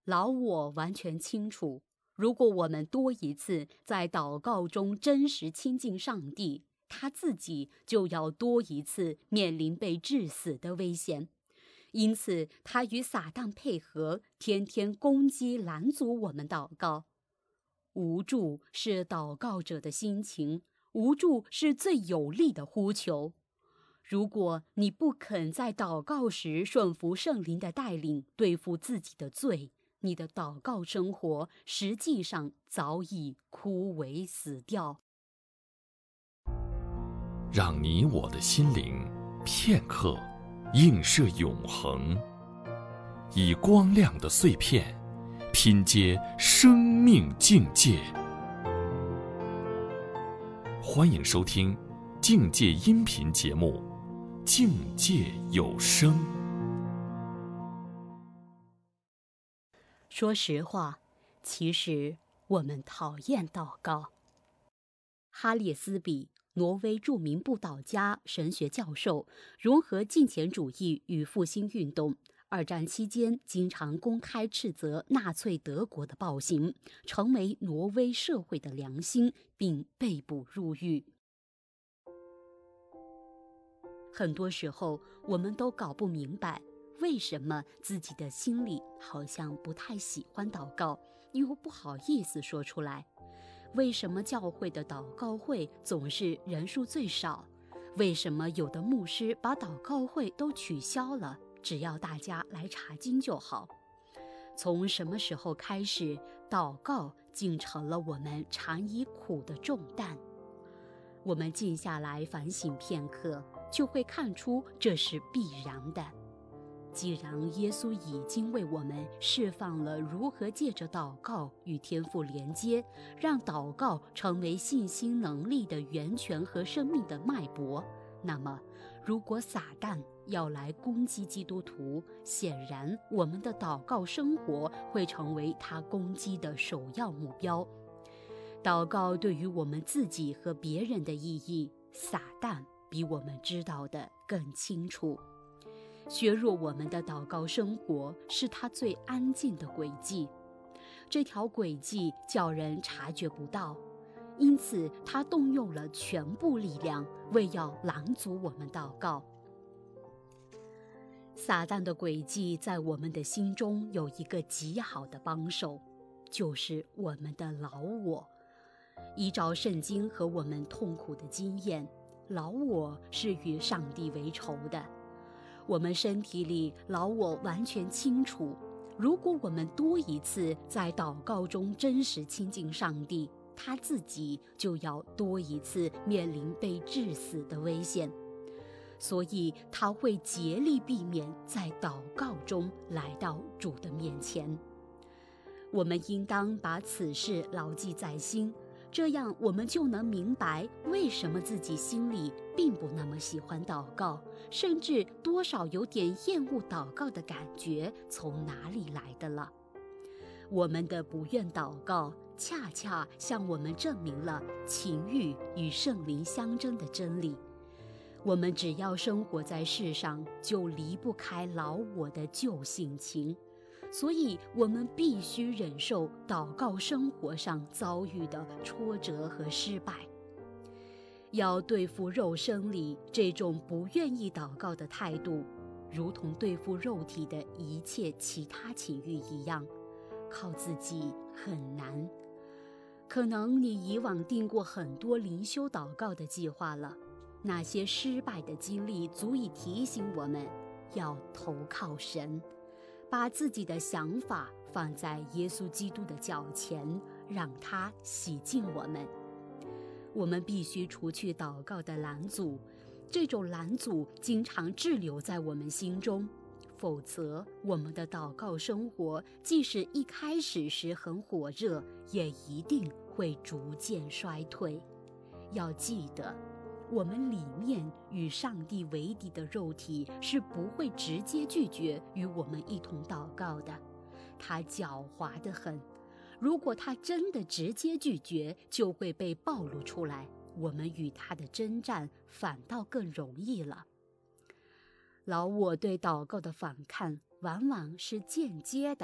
老我完全清楚，如果我们多一次在祷告中真实亲近上帝，他自己就要多一次面临被致死的危险。因此，他与撒旦配合，天天攻击拦阻我们祷告。无助是祷告者的心情，无助是最有力的呼求。如果你不肯在祷告时顺服圣灵的带领，对付自己的罪，你的祷告生活实际上早已枯萎死掉。 让你我的心灵片刻映射永恒，以光亮的碎片拼接生命境界。欢迎收听境界音频节目《境界有声》。 说实话，其实我们讨厌祷告。哈列斯比，挪威著名布道家、神学教授，融合敬虔主义与复兴运动。二战期间，经常公开斥责纳粹德国的暴行，成为挪威社会的良心，并被捕入狱。很多时候，我们都搞不明白，为什么自己的心里好像不太喜欢祷告，又不好意思说出来。为什么教会的祷告会总是人数最少？为什么有的牧师把祷告会都取消了，只要大家来查经就好？从什么时候开始，祷告竟成了我们常以苦的重担？我们静下来反省片刻，就会看出这是必然的。既然耶稣已经为我们释放了如何借着祷告与天父连接，让祷告成为信心能力的源泉和生命的脉搏，那么如果撒旦要来攻击基督徒，显然我们的祷告生活会成为他攻击的首要目标。祷告对于我们自己和别人的意义，撒旦比我们知道的更清楚。削弱我们的祷告生活是他最安静的轨迹，这条轨迹叫人察觉不到，因此他动用了全部力量，为要拦阻我们祷告。撒旦的诡计在我们的心中有一个极好的帮手，就是我们的老我。依照圣经和我们痛苦的经验，老我是与上帝为仇的。我们身体里老我完全清楚，如果我们多一次在祷告中真实亲近上帝，他自己就要多一次面临被致死的危险。所以他会竭力避免在祷告中来到主的面前。我们应当把此事牢记在心，这样我们就能明白为什么自己心里并不那么喜欢祷告，甚至多少有点厌恶祷告的感觉从哪里来的了。我们的不愿祷告，恰恰向我们证明了情欲与圣灵相争的真理。我们只要生活在世上，就离不开老我的旧性情，所以我们必须忍受祷告生活上遭遇的挫折和失败。要对付肉身里这种不愿意祷告的态度，如同对付肉体的一切其他情欲一样，靠自己很难。可能你以往定过很多灵修祷告的计划了，那些失败的经历足以提醒我们要投靠神，把自己的想法放在耶稣基督的脚前，让他洗净我们。我们必须除去祷告的拦阻，这种拦阻经常滞留在我们心中，否则我们的祷告生活即使一开始时很火热，也一定会逐渐衰退。要记得，我们里面与上帝为敌的肉体是不会直接拒绝与我们一同祷告的，它狡猾得很。如果他真的直接拒绝，就会被暴露出来，我们与他的征战反倒更容易了。老我对祷告的反抗往往是间接的、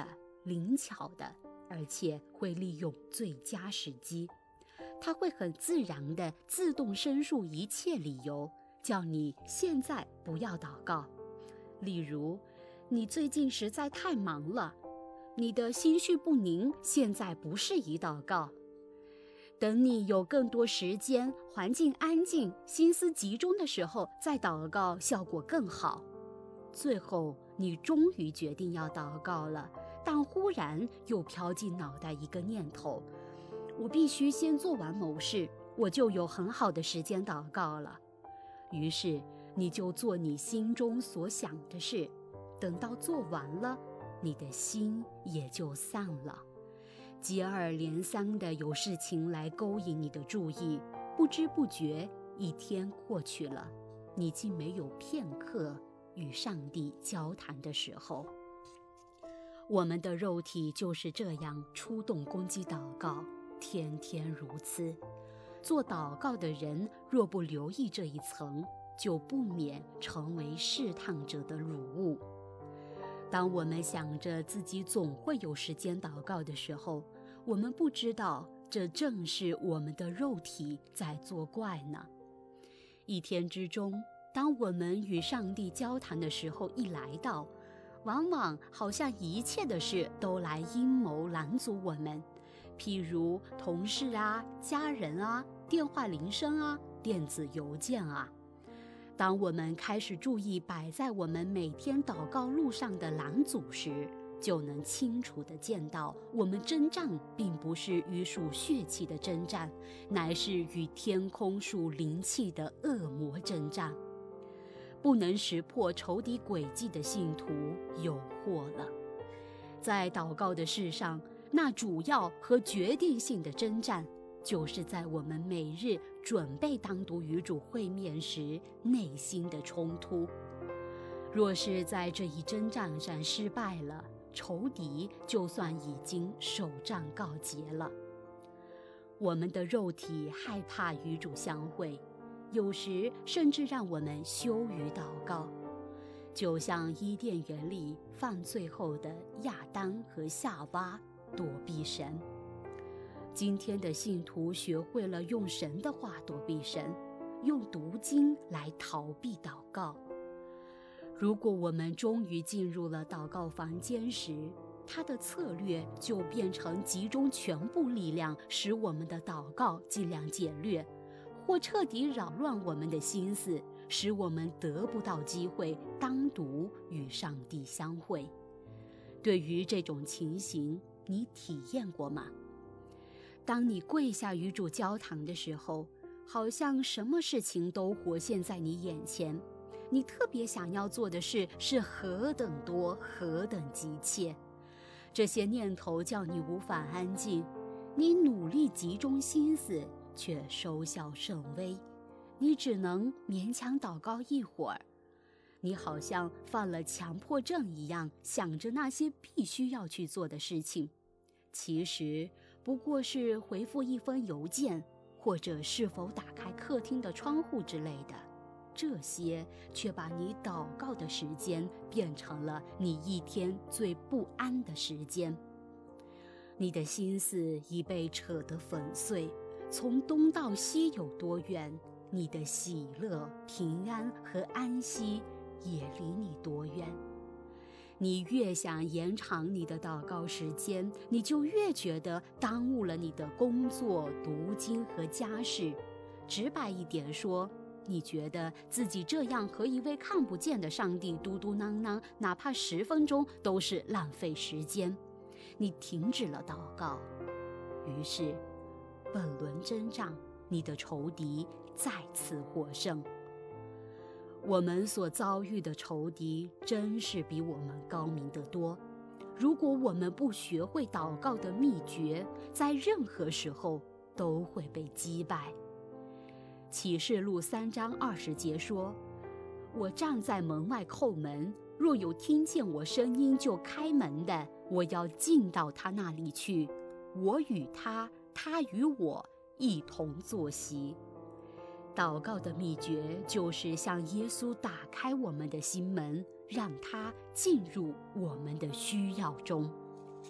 灵巧的，而且会利用最佳时机。它会很自然地自动申诉一切理由，叫你现在不要祷告。例如，你最近实在太忙了，你的心绪不宁，现在不适宜祷告。等你有更多时间，环境安静，心思集中的时候再祷告，效果更好。最后，你终于决定要祷告了，但忽然又飘进脑袋一个念头：我必须先做完某事，我就有很好的时间祷告了。于是，你就做你心中所想的事，等到做完了，你的心也就散了。接二连三的有事情来勾引你的注意，不知不觉一天过去了，你竟没有片刻与上帝交谈的时候。我们的肉体就是这样出动攻击祷告，天天如此。做祷告的人若不留意这一层，就不免成为试探者的掳物。当我们想着自己总会有时间祷告的时候，我们不知道这正是我们的肉体在作怪呢。一天之中，当我们与上帝交谈的时候一来到，往往好像一切的事都来阴谋拦阻我们，譬如同事啊、家人啊、电话铃声啊、电子邮件啊。当我们开始注意摆在我们每天祷告路上的拦阻时，就能清楚地见到，我们征战并不是与属血气的征战，乃是与天空属灵气的恶魔征战。不能识破仇敌诡计的信徒有祸了。在祷告的事上，那主要和决定性的征战，就是在我们每日准备单独与主会面时内心的冲突。若是在这一征战上失败了，仇敌就算已经首战告捷了。我们的肉体害怕与主相会，有时甚至让我们羞于祷告，就像伊甸园里犯罪后的亚当和夏娃躲避神。今天的信徒学会了用神的话躲避神，用读经来逃避祷告。如果我们终于进入了祷告房间时，他的策略就变成集中全部力量，使我们的祷告尽量简略，或彻底扰乱我们的心思，使我们得不到机会单独与上帝相会。对于这种情形，你体验过吗？当你跪下与主交谈的时候，好像什么事情都活现在你眼前，你特别想要做的事是何等多，何等急切。这些念头叫你无法安静，你努力集中心思，却收效甚微，你只能勉强祷告一会儿。你好像犯了强迫症一样，想着那些必须要去做的事情，其实不过是回复一封邮件，或者是否打开客厅的窗户之类的。这些却把你祷告的时间变成了你一天最不安的时间。你的心思已被扯得粉碎，从东到西有多远，你的喜乐、平安和安息也离你多远。你越想延长你的祷告时间，你就越觉得耽误了你的工作、读经和家事。直白一点说，你觉得自己这样和一位看不见的上帝嘟嘟囔囔，哪怕10分钟都是浪费时间。你停止了祷告，于是本轮征战，你的仇敌再次获胜。我们所遭遇的仇敌真是比我们高明得多。如果我们不学会祷告的秘诀，在任何时候都会被击败。启示录3章20节说，我站在门外叩门，若有听见我声音就开门的，我要进到他那里去，我与他，他与我一同坐席。祷告的秘诀就是向耶稣打开我们的心门，让他进入我们的需要中。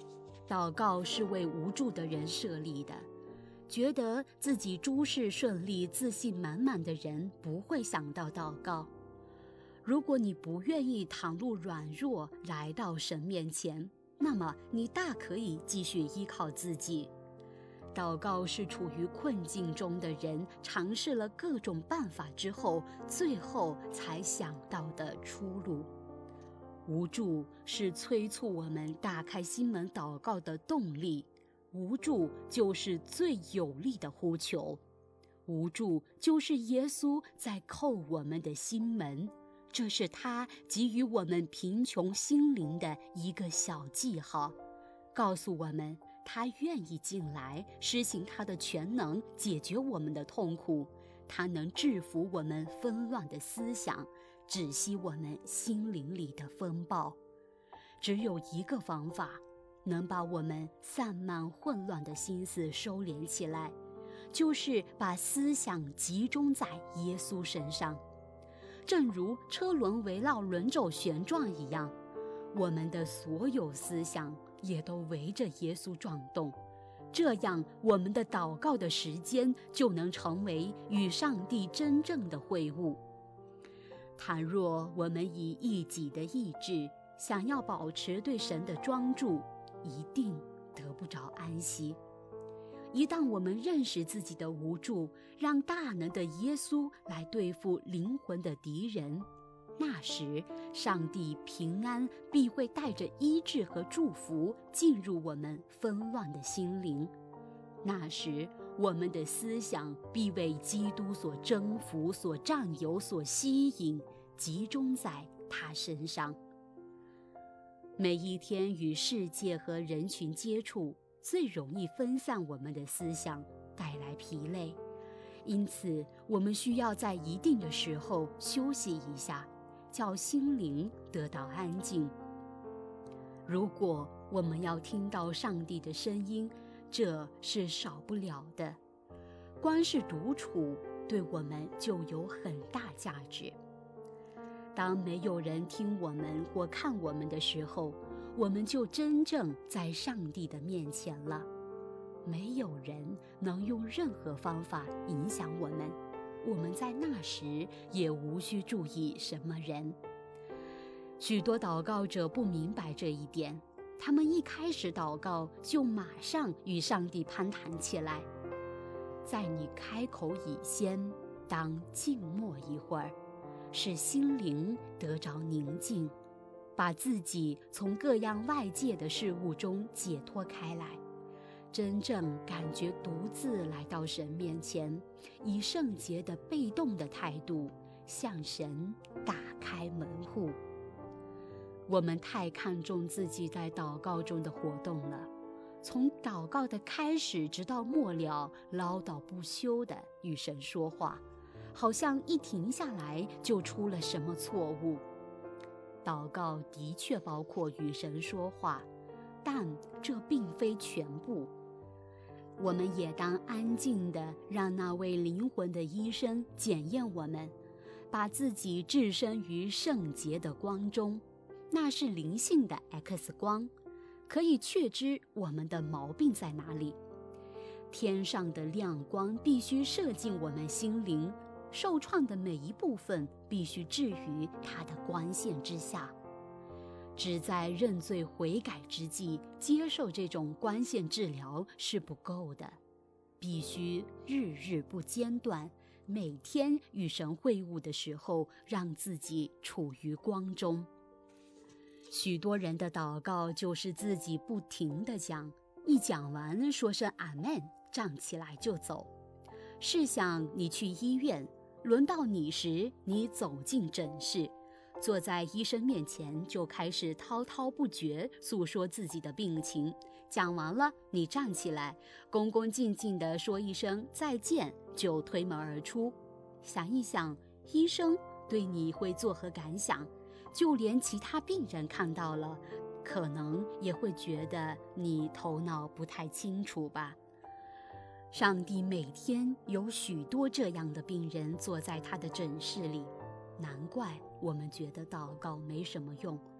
祷告是为无助的人设立的，觉得自己诸事顺利、自信满满的人不会想到祷告。如果你不愿意袒露软弱来到神面前，那么你大可以继续依靠自己。祷告是处于困境中的人尝试了各种办法之后，最后才想到的出路。无助是催促我们打开心门祷告的动力，无助就是最有力的呼求，无助就是耶稣在叩我们的心门，这是他给予我们贫穷心灵的一个小记号，告诉我们他愿意进来施行他的全能，解决我们的痛苦，他能制服我们纷乱的思想，止息我们心灵里的风暴。只有一个方法能把我们散漫混乱的心思收敛起来，就是把思想集中在耶稣身上。正如车轮围绕轮轴旋转一样，我们的所有思想也都围着耶稣转动，这样我们的祷告的时间就能成为与上帝真正的会晤。倘若我们以一己的意志想要保持对神的专注，一定得不着安息。一旦我们认识自己的无助，让大能的耶稣来对付灵魂的敌人，那时上帝平安必会带着医治和祝福进入我们纷乱的心灵。那时我们的思想必为基督所征服、所占有、所吸引，集中在他身上。每一天与世界和人群接触，最容易分散我们的思想，带来疲累。因此我们需要在一定的时候休息一下，叫心灵得到安静。如果我们要听到上帝的声音，这是少不了的。光是独处对我们就有很大价值。当没有人听我们或看我们的时候，我们就真正在上帝的面前了。没有人能用任何方法影响我们，我们在那时也无需注意什么人。许多祷告者不明白这一点，他们一开始祷告就马上与上帝攀谈起来。在你开口以先，当静默一会儿，使心灵得着宁静，把自己从各样外界的事物中解脱开来，真正感觉独自来到神面前，以圣洁的被动的态度向神打开门户。我们太看重自己在祷告中的活动了，从祷告的开始直到末了，唠叨不休地与神说话，好像一停下来就出了什么错误。祷告的确包括与神说话，但这并非全部。我们也当安静地让那位灵魂的医生检验我们，把自己置身于圣洁的光中，那是灵性的 X 光，可以确知我们的毛病在哪里。天上的亮光必须射进我们心灵，受创的每一部分必须置于它的光线之下。只在认罪悔改之际接受这种光线治疗是不够的，必须日日不间断，每天与神会晤的时候让自己处于光中。许多人的祷告就是自己不停地讲，一讲完说声阿们，站起来就走。试想你去医院，轮到你时，你走进诊室，坐在医生面前就开始滔滔不绝诉说自己的病情，讲完了你站起来，恭恭敬敬地说一声再见，就推门而出。想一想，医生对你会作何感想？就连其他病人看到了，可能也会觉得你头脑不太清楚吧。上帝每天有许多这样的病人坐在他的诊室里，难怪我们觉得祷告没什么用。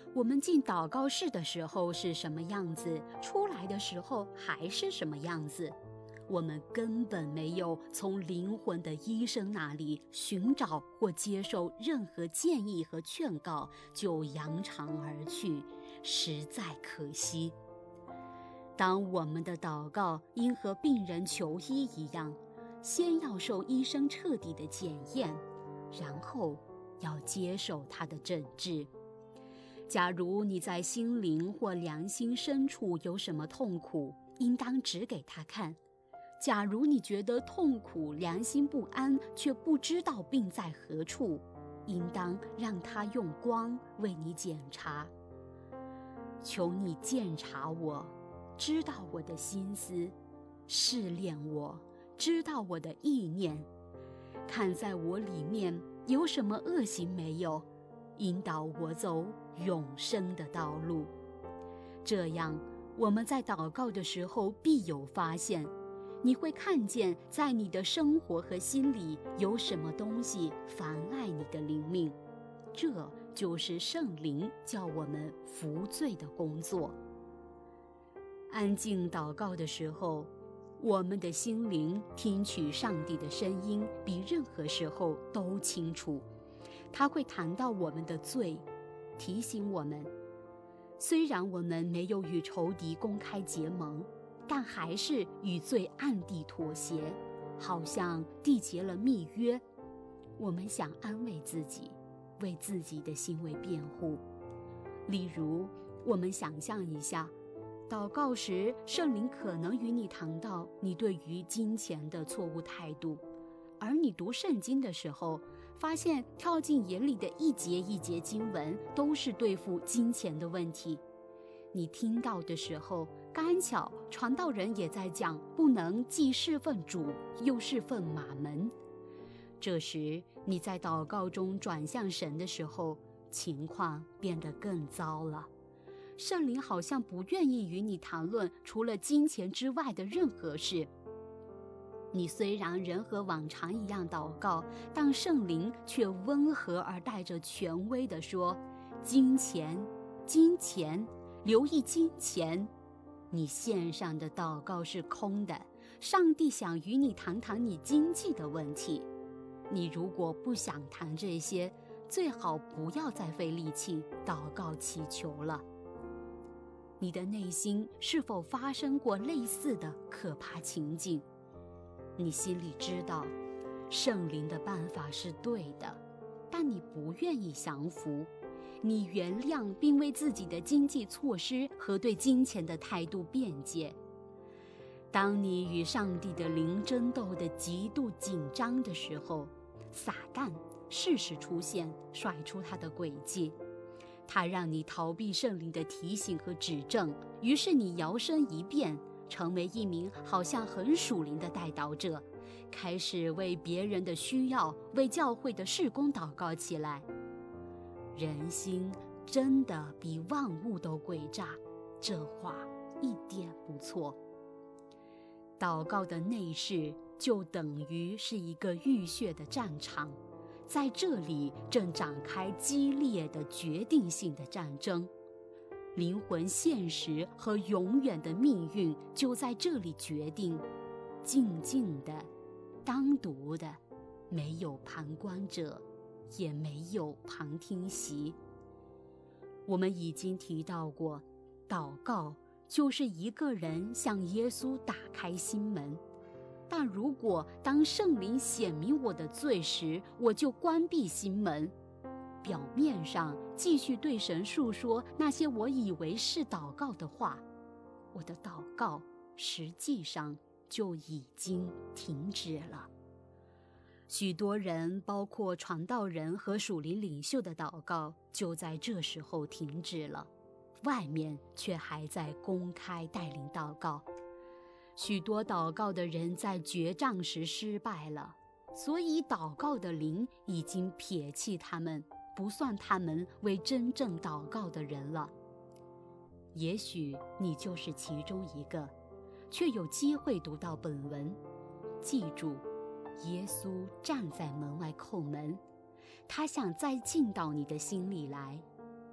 我们进祷告室的时候是什么样子，出来的时候还是什么样子。我们根本没有从灵魂的医生那里寻找或接受任何建议和劝告，就扬长而去，实在可惜。当我们的祷告应和病人求医一样，先要受医生彻底的检验，然后要接受他的诊治。假如你在心灵或良心深处有什么痛苦，应当指给他看。假如你觉得痛苦、良心不安，却不知道病在何处，应当让他用光为你检查。求你鉴察我，知道我的心思，试炼我，知道我的意念，看在我里面有什么恶行没有，引导我走永生的道路。这样，我们在祷告的时候必有发现。你会看见在你的生活和心里有什么东西妨碍你的灵命，这就是圣灵叫我们服罪的工作。安静祷告的时候，我们的心灵听取上帝的声音比任何时候都清楚。他会谈到我们的罪，提醒我们，虽然我们没有与仇敌公开结盟，但还是与罪暗地妥协，好像缔结了密约。我们想安慰自己，为自己的行为辩护。例如，我们想象一下，祷告时圣灵可能与你谈到你对于金钱的错误态度，而你读圣经的时候，发现跳进眼里的一节一节经文都是对付金钱的问题。你听到的时候，刚巧传道人也在讲不能既侍奉主又侍奉马门。这时你在祷告中转向神的时候，情况变得更糟了。圣灵好像不愿意与你谈论除了金钱之外的任何事。你虽然仍和往常一样祷告，但圣灵却温和而带着权威地说：金钱，金钱，留意金钱。你献上的祷告是空的，上帝想与你谈谈你经济的问题。你如果不想谈这些，最好不要再费力气祷告祈求了。你的内心是否发生过类似的可怕情景？你心里知道圣灵的办法是对的，但你不愿意降服。你原谅并为自己的经济措施和对金钱的态度辩解。当你与上帝的灵争斗的极度紧张的时候，撒旦适时出现，甩出他的诡计。他让你逃避圣灵的提醒和指正，于是你摇身一变，成为一名好像很属灵的代祷者，开始为别人的需要、为教会的事工祷告起来。人心真的比万物都诡诈，这话一点不错。祷告的内室就等于是一个浴血的战场，在这里正展开激烈的决定性的战争。灵魂现实和永远的命运就在这里决定，静静的，单独的，没有旁观者，也没有旁听席。我们已经提到过，祷告就是一个人向耶稣打开心门。但如果当圣灵显明我的罪时，我就关闭心门，表面上继续对神述说那些我以为是祷告的话，我的祷告实际上就已经停止了。许多人，包括传道人和属灵领袖的祷告，就在这时候停止了，外面却还在公开带领祷告。许多祷告的人在决战时失败了，所以祷告的灵已经撇弃他们，不算他们为真正祷告的人了。也许你就是其中一个，却有机会读到本文。记住，耶稣站在门外叩门，他想再进到你的心里来。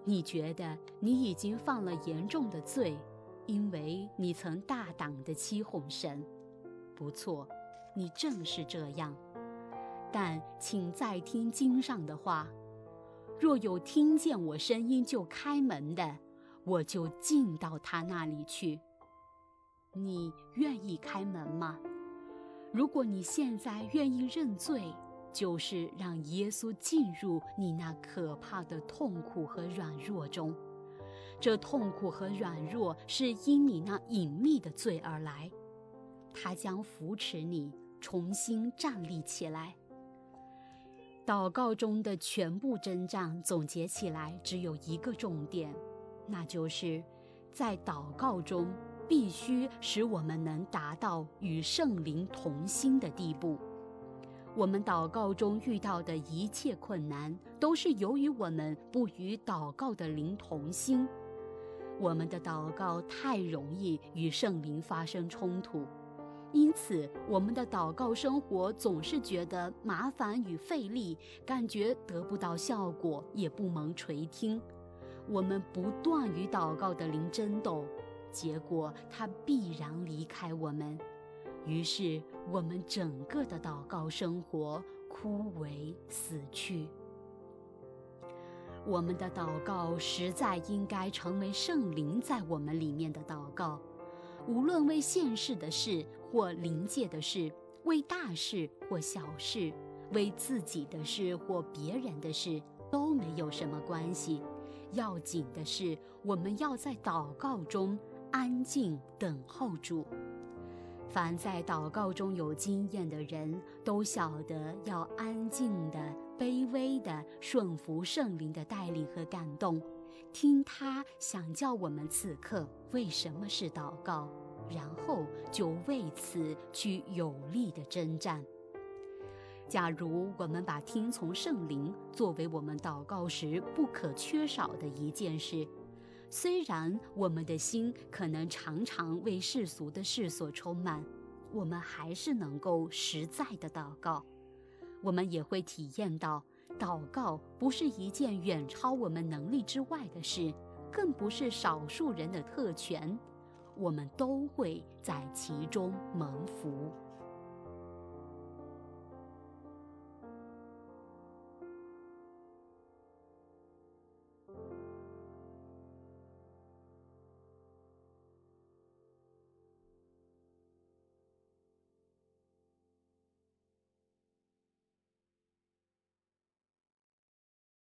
你觉得你已经犯了严重的罪，因为你曾大胆地欺哄神。不错，你正是这样。但请再听经上的话，若有听见我声音就开门的，我就进到他那里去。你愿意开门吗？如果你现在愿意认罪，就是让耶稣进入你那可怕的痛苦和软弱中。这痛苦和软弱是因你那隐秘的罪而来，他将扶持你重新站立起来。祷告中的全部征战总结起来只有一个重点，那就是在祷告中必须使我们能达到与圣灵同心的地步。我们祷告中遇到的一切困难，都是由于我们不与祷告的灵同心。我们的祷告太容易与圣灵发生冲突，因此我们的祷告生活总是觉得麻烦与费力，感觉得不到效果，也不蒙垂听。我们不断与祷告的灵争斗，结果它必然离开我们。于是我们整个的祷告生活枯萎死去。我们的祷告实在应该成为圣灵在我们里面的祷告，无论为现世的事或灵界的事，为大事或小事，为自己的事或别人的事，都没有什么关系。要紧的是，我们要在祷告中安静等候主。凡在祷告中有经验的人，都晓得要安静的、卑微的顺服圣灵的带领和感动，听他想叫我们此刻为什么是祷告，然后就为此去有力的征战。假如我们把听从圣灵作为我们祷告时不可缺少的一件事，虽然我们的心可能常常为世俗的事所充满，我们还是能够实在的祷告。我们也会体验到，祷告不是一件远超我们能力之外的事，更不是少数人的特权，我们都会在其中蒙福。